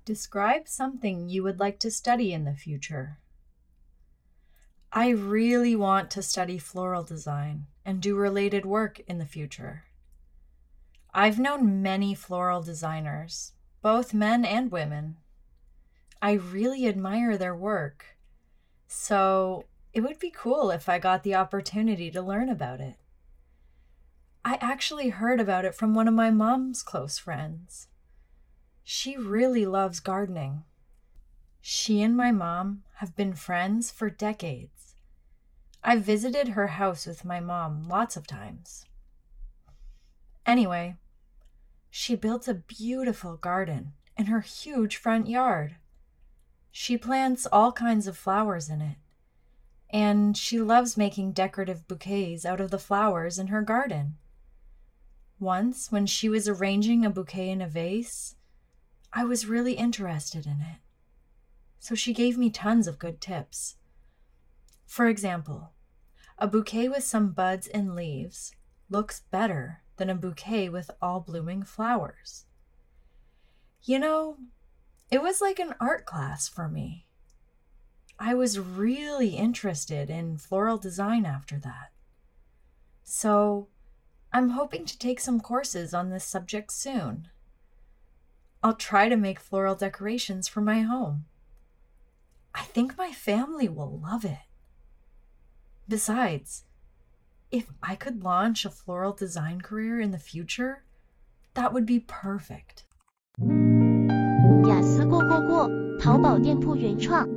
Describe something you would like to study in the future. I really want to study floral design and do related work in the future. I've known many floral designers, both men and women. I really admire their work, so it would be cool if I got the opportunity to learn about it. I actually heard about it from one of my mom's close friends. She really loves gardening. She and my mom have been friends for decades. I've visited her house with my mom lots of times. Anyway, she built a beautiful garden in her huge front yard. She plants all kinds of flowers in it, and she loves making decorative bouquets out of the flowers in her garden. Once, when she was arranging a bouquet in a vase, I was really interested in it. So she gave me tons of good tips. For example, a bouquet with some buds and leaves looks better than a bouquet with all blooming flowers. You know, it was like an art class for me. I was really interested in floral design after that. So I'm hoping to take some courses on this subject soon. I'll try to make floral decorations for my home. I think my family will love it. Besides, if I could launch a floral design career in the future, that would be perfect. 雅思过，淘宝店铺原创